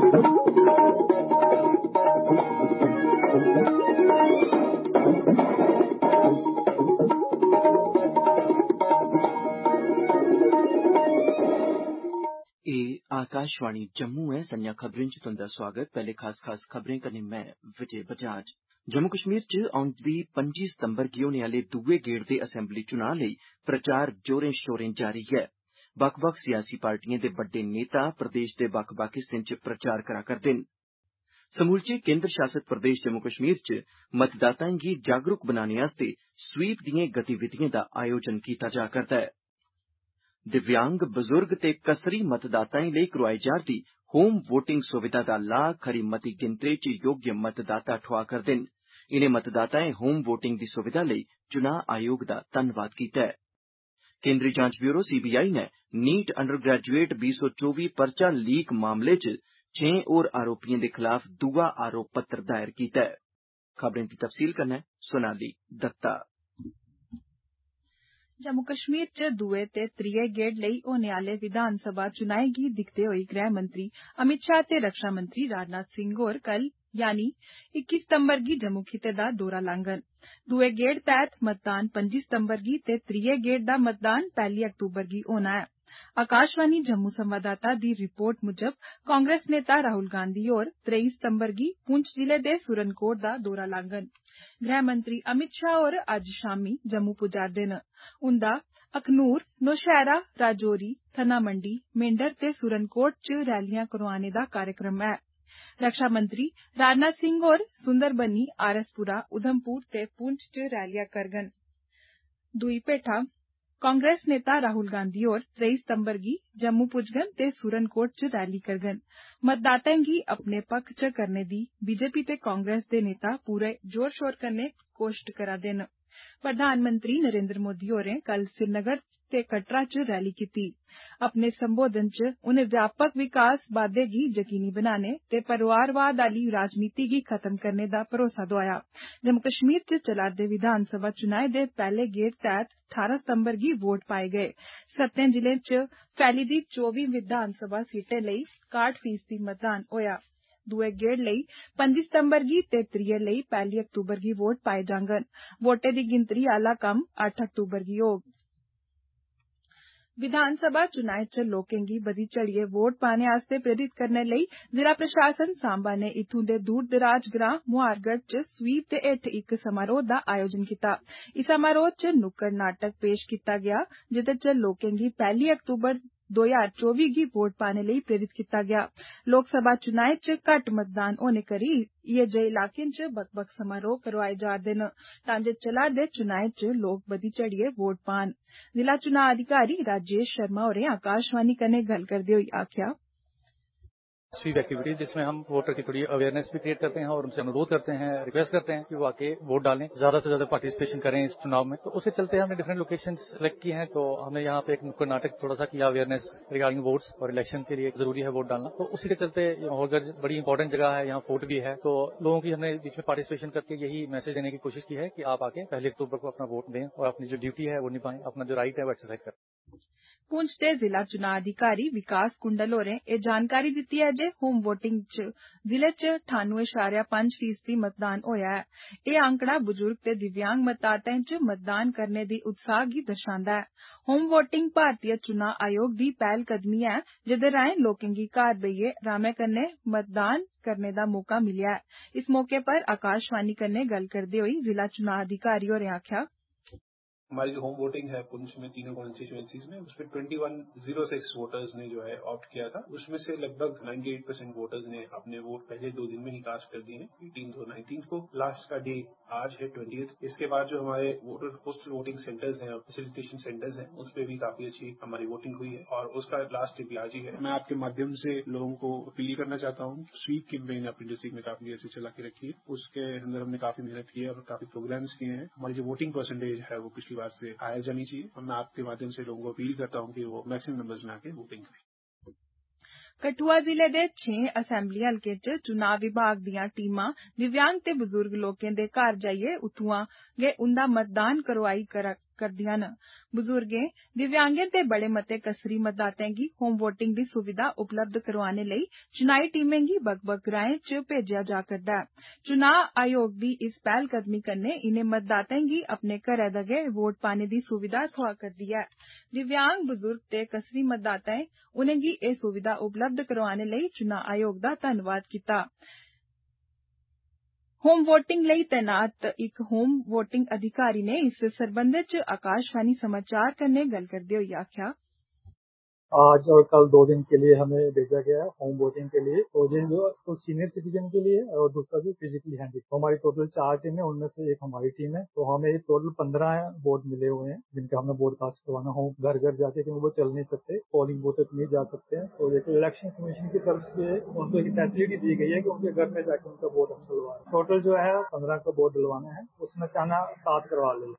आकाशवाणी जम्मू है। संजा खबरें च तुंदा स्वागत। पहले खास खबरें कन्नै मैं विजय बजाज। जम्मू कश्मीर च औंदी 25 सितंबर गी होने आह्ले दुए गेड़ दे असैम्बली चुनां लेई प्रचार जोरें शोरें जारी ऐ। बक्ख बक्ख सियासी पार्टिएं दे बड्डे नेता प्रदेश दे बक्ख बक्ख हिस्सें च प्रचार करा करदे न। समूलचे केन्द्र शासित प्रदेश जम्मू कश्मीर च मतदाताएं गी जागरूक बनाने आस्तै स्वीप दिएं गतिविधिएं दा आयोजन कीता जा करदा ऐ। दिव्यांग, बुजुर्ग ते कसरी मतदाताएं लेई करोआई जा'रदी होम वोटिंग सुविधा दा लाह् खरी मती गिनतरी च योग्य मतदाता ठोआ करदे न। इनें मतदाताएं होम वोटिंग दी सुविधा लेई चुनां आयोग दा धन्नवाद कीता ऐ। केन्द्री जांच ब्यूरो सीबीआई ने नीट अंडर ग्रेजुएट 2024 पर्चा लीक मामले च 6 होर आरोपिएं दे खलाफ दूआ आरोप पत्र दायर कीता ऐ। खबरें दी तफसील कन्नै सोनाली दत्ता। जम्मू कश्मीर च दुए ते त्रिये गेड़ लेई होने आह्ले विधान सभा चुनाएं गी दिक्खदे होई गृह मंत्री अमित शाह ते रक्षा मंत्री राजनाथ सिंह होर कल यानी 21 सितंबर गी जम्मू खित्ते दा दौरा लांगन। दुए गेड़ तैह्त मतदान 25 सितंबर गी ते त्रिये गेड़ दा मतदान 1 अक्तूबर गी होना ऐ। आकाशवाणी जम्मू संवाददाता दी रिपोर्ट मुजब कांग्रेस नेता राहुल गांधी होर 23 सितंबर गी पुंछ जिले दे सुरनकोट दा दौरा लांगन। गृह मंत्री अमित शाह होर अज्ज शामी जम्मू पुजा'रदे न। उंदा अखनूर, नौशहरा, राजौरी, थना मंडी, मेंढर ते सुरनकोट च रैलियां करोआने दा कार्यक्रम ऐ। रक्षा मंत्री राजनाथ सिंह होर सुंदरबनी, आरसपुरा, उधमपुर ते पुंछ च रैलियां करङन। दुई भेठा कांग्रेस नेता राहुल गांधी होर 23 सितंबर गी जम्मू पुजङन ते सुरनकोट च रैली करङन। मतदाताएं गी अपने पक्ख च करने दी बीजेपी ते कांग्रेस दे नेता पूरे जोर शोर कन्नै कोश्ट करा दे न। प्रधानमंत्री नरेंद्र मोदी होरें कल श्रीनगर ते कटरा च रैली कीती। अपने संबोधन च उनें व्यापक विकास बाद्दे गी यकीनी बनाने ते परिवारवाद आह्ली राजनीति गी खत्म करने दा भरोसा दोआया। जम्मू कश्मीर च चला'रदे विधान सभा चुनाएं दे पैह्ले गेड़ तैह्त 18 सितंबर गी वोट पाए गए। 7 जिलें च फैली दी 24 विधान सभा सीटें लेई 61% मतदान होया। दुए गेड़ लेई 25 सितंबर गी ते त्रिये लेई 1 अक्तूबर गी वोट पाए जाङन। वोटें दी गिनतरी आह्ला कम्म 8 अक्तूबर गी होग। विधान सभा चुनाएं च लोकें गी बधी चढ़ियै वोट पाने आस्तै प्रेरित करने लेई जिला प्रशासन सांबा ने इत्थूं दे दूर दराज ग्रां मुहारगढ़ च स्वीप दे हेठ इक समारोह दा आयोजन कीता। इस समारोह च नुक्कड़ नाटक पेश कीता गेआ जेह्दे च लोकें गी 1 अक्तूबर 2024 गी वोट पाने लेई प्रेरित कीता गया। लोकसभा चुनाएं च घट्ट मतदान होने करी इयै जेह् इलाकें च बक्ख-बक्ख समारोह करोआए जा'रदे न तां जे चला'रदे चुनाएं च लोक बधी चढ़ियै वोट पान। जिला चुनां अधिकारी राजेश शर्मा होरें आकाशवाणी कन्नै गल्ल करदे होई आखेआ, स्वीप एक्टिविटीज जिसमें हम वोटर की थोड़ी अवेयरनेस भी क्रिएट करते हैं और उनसे अनुरोध करते हैं, रिक्वेस्ट करते हैं कि वो आके वोट डालें, ज्यादा से ज्यादा पार्टिसिपेशन करें इस चुनाव में। तो उसके चलते हमने डिफरेंट लोकेशन सेलेक्ट किए हैं। तो हमने यहाँ पे एक नुक्कड़ नाटक थोड़ा सा किया अवेयरनेस रिगार्डिंग वोट्स और इलेक्शन के लिए जरूरी है वोट डालना। तो उसी के चलते होलगढ़ बड़ी इंपॉर्टेंट जगह है, यहाँ फोर्ट भी है। तो लोगों की हमने बीच में पार्टिसिपेशन करके यही मैसेज देने की कोशिश की है कि आप आके 1 अक्टूबर को अपना वोट दें और अपनी जो ड्यूटी है वो निभाएं, अपना जो राइट है वो एक्सरसाइज करें। पुंछ दे जिला चुनां अधिकारी विकास कुंडल होरें एह् जानकारी दित्ती ऐ जे होम वोटिंग च जिले च 98.5% मतदान होया ऐ। एह् आंकड़ा बुजुर्ग ते दिव्यांग मतदाताएं च मतदान करने दी उत्साह गी दर्शांदा ऐ। होम वोटिंग भारतीय चुनां आयोग दी पैह्लकदमी ऐ जेह्दे राएं लोकें गी घर बेहियै रामै कन्नै मतदान करने दा मौका मिलेआ ऐ। इस मौके पर आकाशवाणी कन्नै गल्ल करदे होई जिला चुनां अधिकारी होरें आखेआ, हमारी जो होम वोटिंग है पुंछ में तीनों कॉन्स्टिट्यूएंसीज में उसमें 2106 वोटर्स ने जो है ऑप्ट किया था। उसमें से लगभग 98% वोटर्स ने अपने वोट पहले 2 दिन में ही कास्ट कर दिए हैं, 18th और 19th को। लास्ट का डे आज है 20th। इसके बाद जो हमारे वोटर पोस्टल वोटिंग सेंटर्स हैं और फैसिलिटेशन सेंटर्स हैं उस पर भी काफी अच्छी हमारी वोटिंग हुई है और उसका लास्ट डे भी आज ही है। मैं आपके माध्यम से लोगों को अपील करना चाहता हूँ, स्वीप कैंपेन अपनी डिस्ट्रिक्ट में काफी ऐसे चला के रखी है। उसके अंदर हमने काफी मेहनत की है और काफी प्रोग्राम्स किए हैं। हमारी जो वोटिंग परसेंटेज है वो पिछली बार से हायर जानी चाहिए और मैं आपके माध्यम से लोगों को अपील करता हूं कि वो मैक्सिमम नंबर्स में आके वोटिंग करें। कठुआ जिले दे 6 असैम्बली हलके च चुनाव विभाग दियां टीमां दिव्यांग ते बुजुर्ग लोकें दे घर जाइयै उत्थुआं गै उंदा मतदान करोआई करदियां न। बुजुर्गें, दिव्यांगें ते बड़े मते कसरी मतदाताएं गी होम वोटिंग दी सुविधा उपलब्ध करवाने लेई चुनाई टीमें गी बक्ख-बक्ख ग्राएं च भेजेआ जा करदा ऐ। चुनां आयोग दी इस पैह्लकदमी कन्नै इनें मतदाताएं गी अपने घरै दा गै वोट पाने दी सुविधा थ्होआ करदी ऐ। दिव्यांग, बुजुर्ग ते कसरी मतदाताएं उनेंगी एह् सुविधा उपलब्ध करवाने लेई चुनां आयोग दा धन्नवाद कीता। होम वोटिंग लेई तैनात इक होम वोटिंग अधिकारी ने इस सरबंधै च आकाशवाणी समाचार कन्नै गल्ल करदे होई आखेआ, आज और कल 2 दिन के लिए हमें भेजा गया है होम वोटिंग के लिए। 2 दिन जो तो सीनियर सिटीजन के लिए और दूसरा जो फिजिकली हैंडिक। तो हमारी टोटल 4 टीम है, उनमें से एक हमारी टीम है। तो हमें टोटल 15 वोट मिले हुए हैं जिनका हमें वोट कास्ट करवाना हो घर घर जाके, क्योंकि वो चल नहीं सकते, पोलिंग बूथ तक नहीं जा सकते हैं। तो देखिए इलेक्शन कमीशन की तरफ से उनको एक फैसिलिटी दी गई है कि उनके घर में जाके उनका वोट हम डलवाएं। टोटल जो है 15 का वोट डलवाना है, उसमें से आना 7 करवा ले।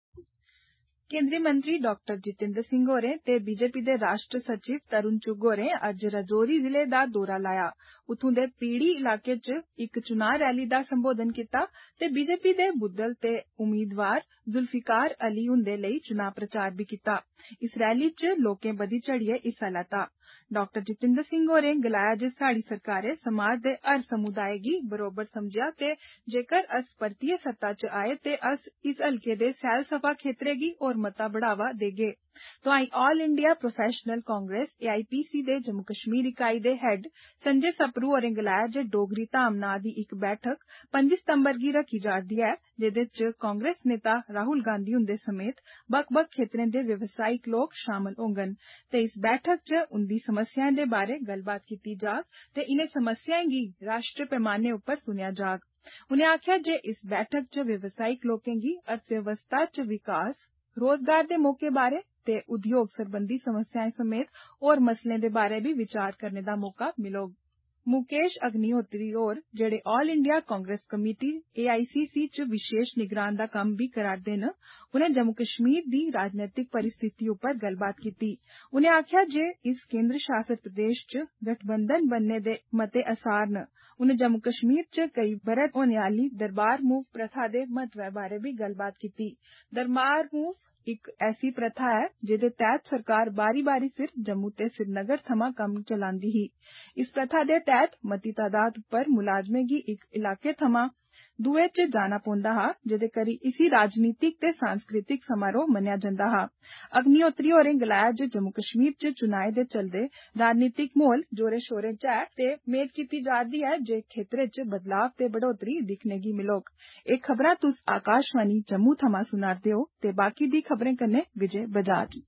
केंद्रीय मंत्री डॉक्टर जितेंद्र सिंह होरें ते बीजेपी दे राष्ट्र सचिव तरुण चुग होरें अज्ज राजौरी जिले दा दौरा लाया। उत्थूं दे पीड़ी इलाके च इक चुनां रैली दा संबोधन कीता ते बीजेपी दे बुद्दल ते उम्मीदवार जुल्फिकार अली हुंदे लेई चुनां प्रचार भी कीता। इस रैली च लोकें बधी चढ़ियै हिस्सा लैता। डॉक्टर जितेंद्र सिंह होरें गलाया जे साड़ी सरकारै समाज दे हर समुदाय गी बरोबर समझेआ ते जेकर अस परतियै सत्ता च आए ते अस इस हलके दे सैलसफा खेत्तरें गी होर मता बढ़ावा देगे। तोआईं All India Professional Congress AIPC दे जम्मू कश्मीर इकाई दे हेड संजय सप्रू होरें गलाया जे डोगरी धाम नां दी इक बैठक 5 सितंबर गी रखी जा'रदी ऐ, जेह्दे च कांग्रेस नेता राहुल गांधी हुंदे समेत बक्ख-बक्ख खेत्तरें दे व्यवसायिक लोक शामल होङन ते इस बैठक च उंदी समस्याएं दे बारे गल्लबात कीती जाग ते इनें समस्याएं गी राष्ट्री पैमाने उप्पर सुनेआ जाग। उनें आखेआ जे इस बैठक च व्यवसायिक लोकें गी अर्थव्यवस्था च विकास, रोजगार दे मौके बारे ते उद्योग सरबंधी समस्याएं समेत होर मसलें दे बारे भी विचार करने दा मौका मिलोग। मुकेश अग्निहोत्री होर जेड़े All India Congress Committee AICC च विशेष निगरान दा कम्म भी करा'रदे न, उनें जम्मू कश्मीर दी राजनीतिक परिस्थिति उप्पर गल्लबात कीती। उनें आखेआ जे इस केंद्र शासित प्रदेश च गठबंधन बनने दे मते असार न। उनें जम्मू कश्मीर च कई ब'रे होने आह्ली दरबार मूव प्रथा दे महत्वै बारे भी गल्लबात कीती। दरबार मूव इक ऐसी प्रथा है जेदे तैह्त सरकार बारी-बारी सिर जम्मू ते श्रीनगर थमां कम्म चलांदी ही। इस प्रथा दे तैह्त मती तादाद उप्पर मुलाजमें गी इक इलाके थमां दुए च जाना पौंदा हा, जेदे करी इसी राजनीतिक ते सांस्कृतिक समारोह मन्नेआ जंदा हा। अग्निहोत्री होरें गलाया जे जम्मू कश्मीर च चुनाएं दे चलदे राजनीतिक माहौल जोरे शोरे च ऐ ते मेद कीती जा'रदी ऐ जे खेत्तरे च बदलाव ते बढ़ोतरी दिक्खने गी मिलोग। एह् खबरां तुस आकाशवाणी जम्मू थमां सुना'रदे ओ ते बाकी दी खबरें कन्नै विजय बजाज।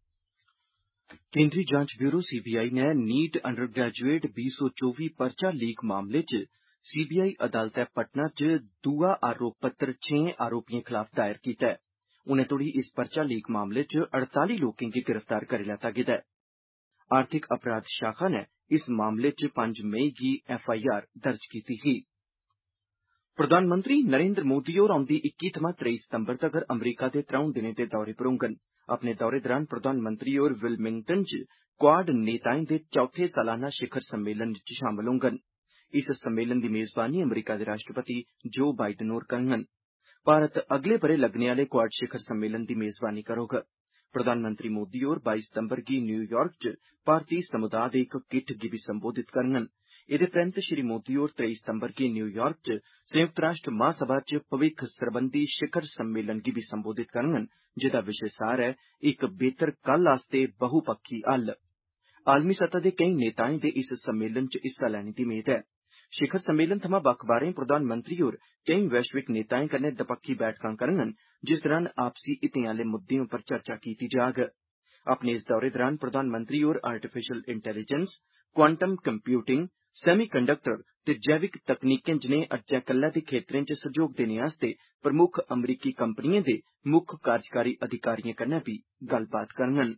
केंद्री जांच ब्यूरो CBI ने नीट अंडर ग्रेजुएट 2024 पर्चा लीक मामले च CBI अदालतै पटना च दूआ आरोप पत्र 6 आरोपियें खलाफ दायर कीता ऐ। उनें तोड़ी इस पर्चा लीक मामले च 48 लोकें गी गिरफ्तार करी लैता गेदा ऐ। आर्थिक अपराध शाखा ने इस मामले च 5 मई गी FIR दर्ज कीती ही। प्रधानमंत्री नरेंद्र मोदी होर औंदी 21 थमां 23 सितंबर तगर अमरीका दे 3 दिनें दे दौरे पर होङन। अपने दौरे दौरान प्रधानमंत्री होर विलमिंगटन च क्वाड नेताएं दे चौथे सालाना शिखर सम्मेलन च शामल होङन। इस सम्मेलन दी मेजबानी अमरीका दे राष्ट्रपति जो बाइडन होर करङन। भारत अगले ब'रे लग्गने आह्ले क्वाड शिखर सम्मेलन दी मेजबानी करोग। प्रधानमंत्री मोदी होर 22 सितंबर गी न्यूयार्क च भारतीय समुदाय दे इक किट्ठ गी बी संबोधित करङन। एह्दे परैंत श्री मोदी होर 23 सितंबर गी न्यूयार्क च संयुक्त राष्ट्र महासभा च भविक्ख सरबंधी शिखर सम्मेलन गी बी संबोधित करङन, जेदा विशे सार ऐ इक बेहतर कल आस्ते बहुपक्खी हल। आलमी सतह दे केईं नेताएं दे इस सम्मेलन च हिस्सा लैने दी मेद ऐ। शिखर सम्मेलन थमां बक्ख बाह्रें प्रधानमंत्री होर केईं वैश्विक नेताएं कन्नै दपक्खी बैठकां करङन, जिस दौरान आपसी हितें आह्ले मुद्दें उप्पर चर्चा कीती जाग। अपने इस दौरे दौरान प्रधानमंत्री होर artificial intelligence, quantum computing, semiconductor ते जैविक तकनीकें जनेह् अज्जै कल्लै दे खेत्तरें च सैह्योग देने आस्तै प्रमुख अमरीकी कंपनिएं दे मुक्ख कार्यकारी अधिकारिएं कन्नै बी गल्लबात करङन।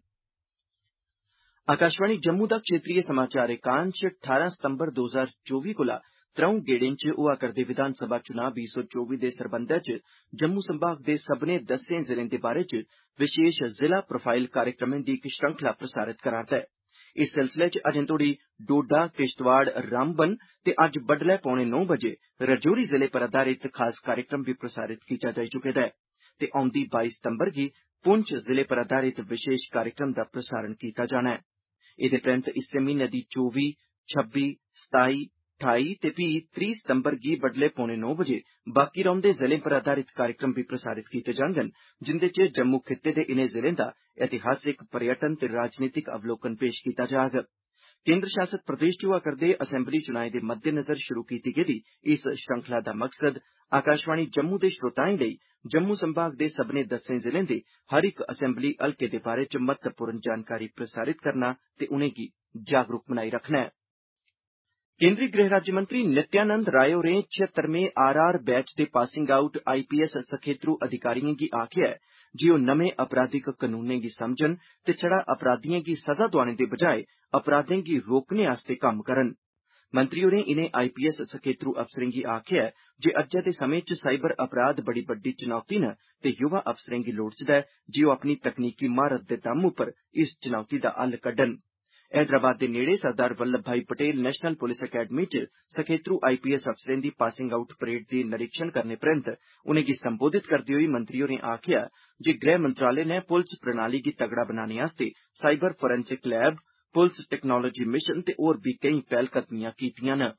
आकाशवाणी जम्मू दा क्षेत्रीय समाचार एकांश 18 सितंबर 2024 कोला 3 गेड़ें च होआ करदे विधानसभा चुनां 2024 दे सरबंधै च जम्मू संभाग दे सब्भनें 10 जिलें दे बारे च विशेष जिला प्रोफाइल कार्यक्रमें दी इक श्रृंखला प्रसारित करा'रदा ऐ। इस सिलसिले च अजें तोड़ी डोडा, किश्तवाड़, रामबन ते अज्ज बड्डलै 9:15 बजे रजौरी जिले पर आधारित खास कार्यक्रम बी प्रसारित कीता जाई चुके दा ऐ ते औंदी 22 सितंबर गी पुंछ जिले पर आधारित विशेष कार्यक्रम दा प्रसारण कीता जाना ऐ। एह्दे परैंत इस्सै म्हीने दी 24, 26, 27, 28 ते फ्ही 30 सितंबर गी बड्डलै 9:45 बजे बाकी रौंह्दे जिलें पर आधारित कार्यक्रम बी प्रसारित कीते जाङन, जिंदे च जम्मू खित्ते दे इनें जिलें दा ऐतिहासिक, पर्यटन ते राजनीतिक अवलोकन पेश कीता जाग। केन्द्र शासित प्रदेश च होआ करदे असैम्बली चुनाएं दे मद्देनज़र शुरू कीती गेदी इस श्रृंखला दा मकसद आकाशवाणी जम्मू दे श्रोताएं लेई जम्मू संभाग दे सब्भनें 10 जिलें दे हर इक असैम्बली हलके दे बारे च महत्वपूर्ण जानकारी प्रसारित करना ते उनेंगी जागरूक बनाई रखना ऐ। केंद्री गृह राज्यमंत्री नित्यानंद राय होरें 76वें आरआर बैच दे पासिंग आउट आईपीएस सखेत्रू अधिकारिएं गी आखेआ ऐ जे ओह् नमें आपराधिक कानूनें गी समझन ते छड़ा अपराधिएं गी सजा दोआने दे बजाय अपराधें गी रोकने आस्तै कम्म करन। मंत्री होरें इनें आईपीएस सखेत्रू अफसरें गी आखेआ ऐ जे अज्जै दे समें च साइबर अपराध बड़ी बड्डी चुनौती न ते युवा अफसरें गी लोड़चदा ऐ जे ओह् अपनी तकनीकी म्हारत दे दम उप्पर इस चुनौती दा हल कड्ढन। हैदराबाद दे नेड़े सरदार वल्लभ भाई पटेल नेशनल पुलिस अकैडमी च सखेत्रू आईपीएस अफसरें दी पासिंग आउट परेड दी निरीक्षण करने परैंत उनेंगी संबोधित करदे होई मंत्री होरें आखेआ जे गृह मंत्रालय नै पुलस प्रणाली गी तगड़ा बनाने आस्तै साइबर फोरेंसिक लैब, पुलस टेक्नोलॉजी मिशन ते होर बी केई पैह्लकदमियां कीतियां न।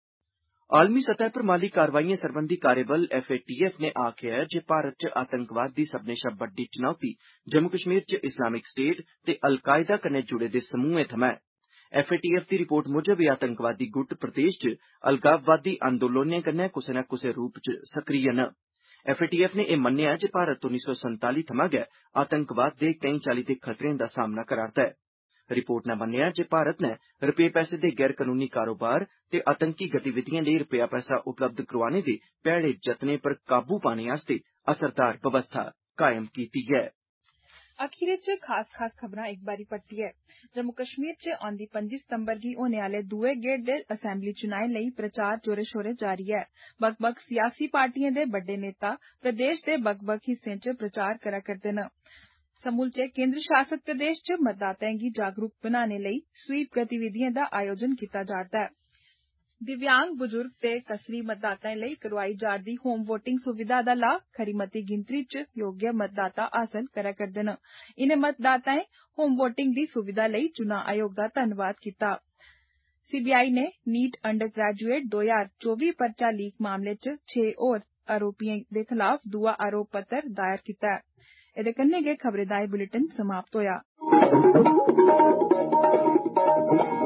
आलमी सतह पर माली कार्रवाइएं सरबंधी कार्यबल एफएटीएफ ने आखेआ ऐ जे भारत च आतंकवाद दी सब्भनें शा बड्डी चुनौती जम्मू कश्मीर च इस्लामिक स्टेट ते अल-कायदा कन्नै जुड़े दे समूहें थमां ऐ। एफएटीएफ दी रिपोर्ट मुजब एह् आतंकवादी गुट प्रदेश च अलगाववादी आंदोलनें कन्नै कुसै न कुसै रूप च सक्रिय न। एफएटीएफ ने एह् मन्नेआ जे भारत 1947 थमां गै आतंकवाद दे केई चाल्ली दे खतरें दा सामना करा'रदा ऐ। रिपोर्ट नै मन्नेआ जे भारत नै रपेऽ पैसे दे गैर कनूनी कारोबार ते आतंकी गतिविधिएं लेई रपेआ पैसा उपलब्ध करोआने दे भैड़े जतनें पर काबू पाने आस्तै असरदार बवस्था कायम कीती ऐ। अखीर च खास खबरां इक बारी परतियै। जम्मू कश्मीर च औंदी 25 सितंबर गी होने आह्ले दुए गेड़ दे असैम्बली चुनाएं लेई प्रचार जोरे शोरे जारी ऐ। बक्ख-बक्ख सियासी पार्टिएं दे बड्डे नेता प्रदेश दे बक्ख-बक्ख हिस्सें च प्रचार करा करदे न। समूलचे केंद्र शासित प्रदेश च मतदाताएं गी जागरूक बनाने लेई स्वीप गतिविधिएं दा आयोजन कीता जा'रदा ऐ। दिव्यांग, बुजुर्ग ते कसरी मतदाताएं लेई करोआई जा'रदी होम वोटिंग सुविधा दा लाह् खरी मती गिनतरी च योग्य मतदाता हासल करा करदे न। इनें मतदाताएं होम वोटिंग दी सुविधा लेई चुनां आयोग दा धन्नवाद कीता। सीबीआई ने नीट अंडर ग्रेजुएट 2024 पर्चा लीक मामले च 6 होर आरोपिएं दे खलाफ दूआ आरोप पत्र दायर कीता ऐ। एह्दे कन्नै गै खबरें दा एह् बुलेटिन समाप्त होया।